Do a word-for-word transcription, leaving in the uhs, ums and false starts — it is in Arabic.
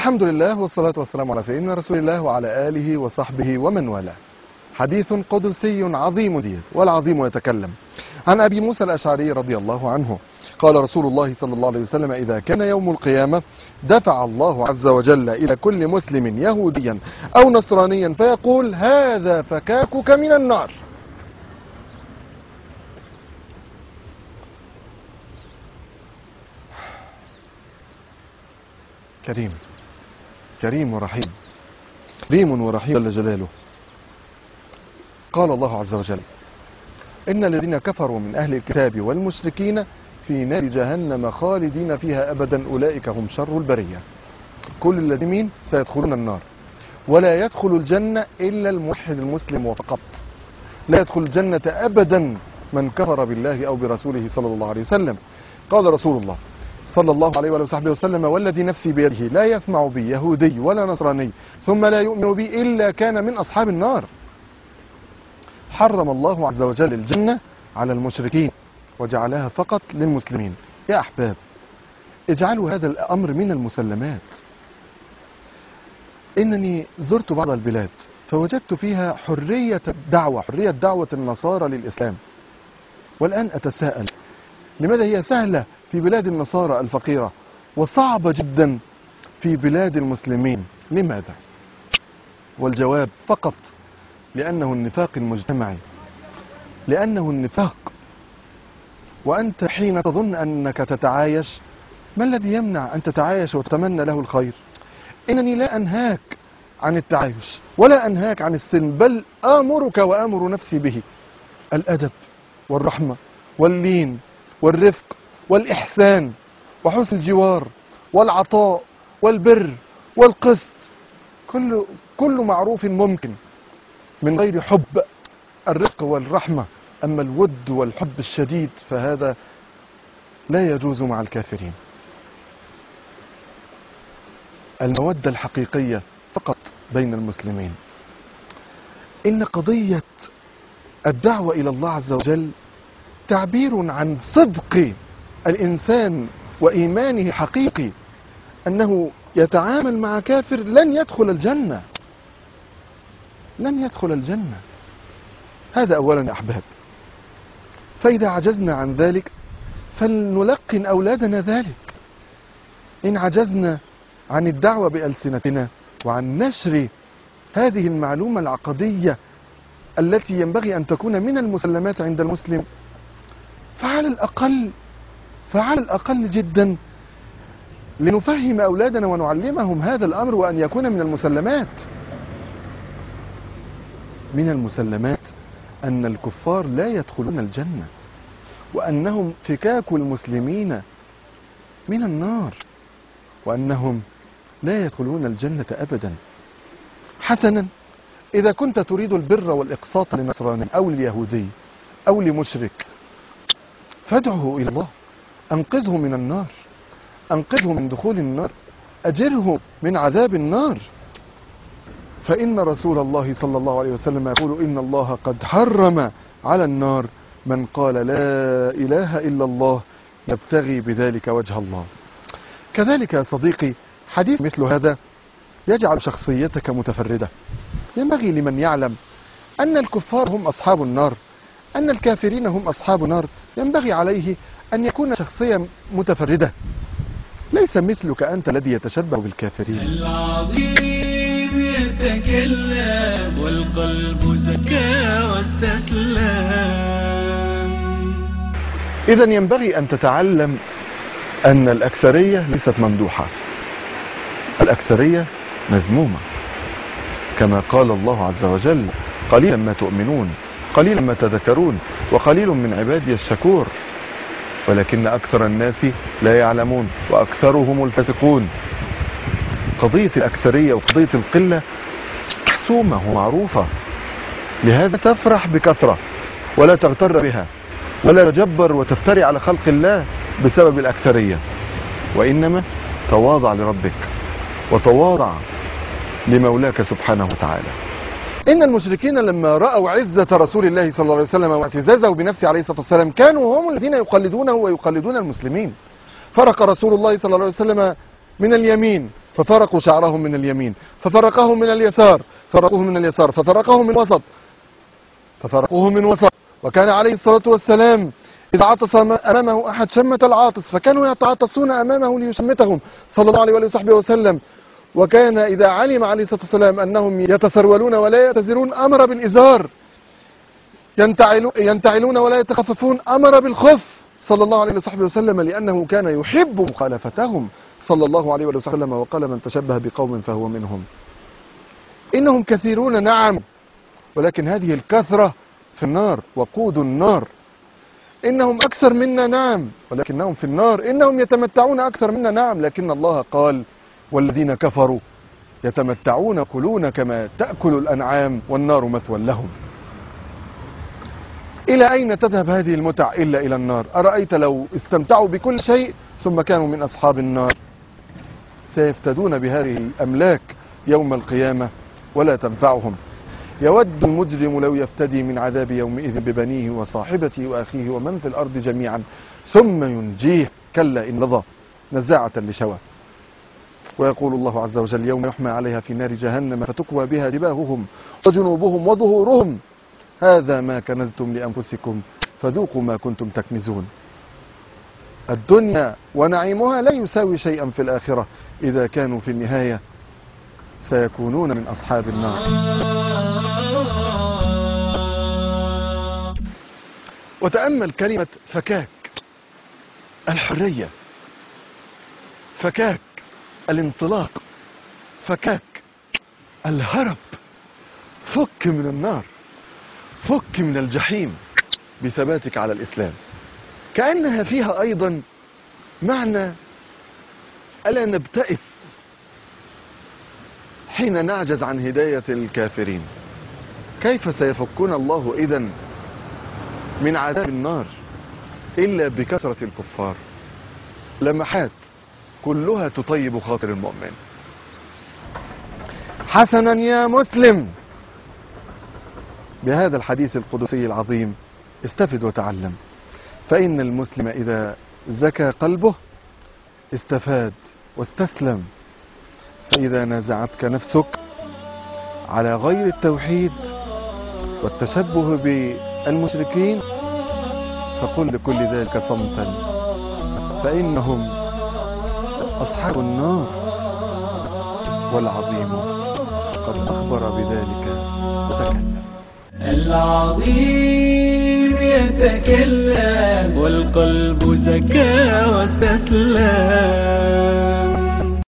الحمد لله والصلاة والسلام على سيدنا رسول الله وعلى آله وصحبه ومن والاه. حديث قدسي عظيم دين والعظيم يتكلم. عن أبي موسى الأشعري رضي الله عنه قال رسول الله صلى الله عليه وسلم: إذا كان يوم القيامة دفع الله عز وجل إلى كل مسلم يهوديا أو نصرانيا فيقول: هذا فكاكك من النار. كريم كريم ورحيم كريم ورحيم جل جلاله. قال الله عز وجل: إن الذين كفروا من أهل الكتاب والمشركين في نار جهنم خالدين فيها أبدا أولئك هم شر البرية. كل الذين سيدخلون النار، ولا يدخل الجنة إلا الموحد المسلم وفقط. لا يدخل الجنة أبدا من كفر بالله أو برسوله صلى الله عليه وسلم. قال رسول الله صلى الله عليه وصحبه وسلم: والذي نفسي بيده لا يسمع بي يهودي ولا نصراني ثم لا يؤمن بي إلا كان من أصحاب النار. حرم الله عز وجل الجنة على المشركين وجعلها فقط للمسلمين. يا أحباب، اجعلوا هذا الأمر من المسلمات. إنني زرت بعض البلاد فوجدت فيها حرية الدعوة، حرية دعوة النصارى للإسلام. والآن أتساءل: لماذا هي سهلة في بلاد النصارى الفقيرة وصعبة جدا في بلاد المسلمين؟ لماذا؟ والجواب فقط لأنه النفاق المجتمعي، لأنه النفاق. وأنت حين تظن أنك تتعايش، ما الذي يمنع أن تتعايش وتتمنى له الخير؟ إنني لا أنهاك عن التعايش ولا أنهاك عن السلم، بل آمرك وآمر نفسي به: الأدب والرحمة واللين والرفق والإحسان وحسن الجوار والعطاء والبر والقسط. كل كل معروف ممكن من غير حب. الرفق والرحمة، أما الود والحب الشديد فهذا لا يجوز مع الكافرين. المودة الحقيقية فقط بين المسلمين. إن قضية الدعوة إلى الله عز وجل تعبير عن صدق الإنسان وإيمانه حقيقي، أنه يتعامل مع كافر لن يدخل الجنة، لن يدخل الجنة. هذا أولا يا أحباب. فإذا عجزنا عن ذلك فلنلقن أولادنا ذلك. إن عجزنا عن الدعوة بألسنتنا وعن نشر هذه المعلومة العقدية التي ينبغي أن تكون من المسلمات عند المسلم، فعلى الأقل فعلى الأقل جدا لنفهم أولادنا ونعلمهم هذا الأمر، وأن يكون من المسلمات. من المسلمات أن الكفار لا يدخلون الجنة، وأنهم فكاك المسلمين من النار، وأنهم لا يدخلون الجنة أبدا. حسنا، إذا كنت تريد البر والإقساط للنصراني أو اليهودي أو لمشرك فادعه إلى الله، أنقذه من النار، أنقذه من دخول النار، أجره من عذاب النار. فإن رسول الله صلى الله عليه وسلم يقول: إن الله قد حرم على النار من قال لا إله إلا الله يبتغي بذلك وجه الله. كذلك يا صديقي، حديث مثل هذا يجعل شخصيتك متفردة. ينبغي لمن يعلم أن الكفار هم أصحاب النار، أن الكافرين هم أصحاب النار، ينبغي عليه أن يكون شخصية متفردة، ليس مثلك أنت الذي يتشبه بالكافرين. العظيم يتكلم والقلب سكى واستسلم. إذا ينبغي أن تتعلم أن الأكثرية ليست ممدوحة، الأكثرية مذمومة، كما قال الله عز وجل: قليلا ما تؤمنون قليلا ما تذكرون وقليل من عبادي الشكور. ولكن أكثر الناس لا يعلمون وأكثرهم الفاسقون. قضية الأكثرية وقضية القلة محسومة ومعروفة، لهذا تفرح بكثرة ولا تغتر بها، ولا تجبر وتفتري على خلق الله بسبب الأكثرية، وإنما تواضع لربك وتواضع لمولاك سبحانه وتعالى. إن المشركين لما رأوا عزة رسول الله صلى الله عليه وسلم واعتزازه بنفسه عليه الصلاة والسلام كانوا هم الذين يقلدونه ويقلدون المسلمين. فرق رسول الله صلى الله عليه وسلم من اليمين ففرقوا شعرهم من اليمين، ففرقهم من اليسار، فرقوه من اليسار، ففرقهم من وسط، ففرقوه من وسط. وكان عليه الصلاة والسلام إذا عطس أمامه أحد شمت العاطس، فكانوا يتعاطسون أمامه ليشمتهم صلى الله عليه وصحبه وسلم. وكان إذا علم عليه الصلاة والسلام أنهم يتسرولون ولا يتزرون أمر بالإزار، ينتعلون ولا يتخففون أمر بالخف صلى الله عليه وصحبه وسلم، لأنه كان يحب مخالفتهم صلى الله عليه وسلم. وقال: من تشبه بقوم فهو منهم. إنهم كثيرون نعم، ولكن هذه الكثرة في النار، وقود النار. إنهم أكثر منا نعم، ولكنهم في النار. إنهم يتمتعون أكثر منا نعم، لكن الله قال: والذين كفروا يتمتعون يأكلون كما تأكل الأنعام والنار مثوى لهم. إلى أين تذهب هذه المتع إلا إلى النار؟ أرأيت لو استمتعوا بكل شيء ثم كانوا من أصحاب النار؟ سيفتدون بهذه الأملاك يوم القيامة ولا تنفعهم. يود المجرم لو يفتدي من عذاب يومئذ ببنيه وصاحبته وأخيه ومن في الأرض جميعا ثم ينجيه، كلا إن لظى نزاعة لشوى. ويقول الله عز وجل: يوم يحمى عليها في نار جهنم فتكوى بها جباههم وجنوبهم وظهورهم هذا ما كنزتم لأنفسكم فذوقوا ما كنتم تكنزون. الدنيا ونعيمها لا يساوي شيئا في الآخرة، إذا كانوا في النهاية سيكونون من أصحاب النار. وتأمل كلمة فكاك، الحرية، فكاك الانطلاق، فكاك الهرب. فك من النار، فك من الجحيم بثباتك على الإسلام. كأنها فيها أيضا معنى ألا نبتئس حين نعجز عن هداية الكافرين. كيف سيفكون الله إذن من عذاب النار إلا بكثرة الكفار؟ لمحات كلها تطيب خاطر المؤمن. حسنا يا مسلم، بهذا الحديث القدسي العظيم استفد وتعلم، فإن المسلم إذا زكى قلبه استفاد واستسلم. فإذا نازعتك نفسك على غير التوحيد والتشبه بالمشركين فقل لكل ذلك صمتا، فإنهم أصحاب النار، والعظيم قد أخبر بذلك وتكلم. العظيم يتكلم والقلب سكى واستسلم.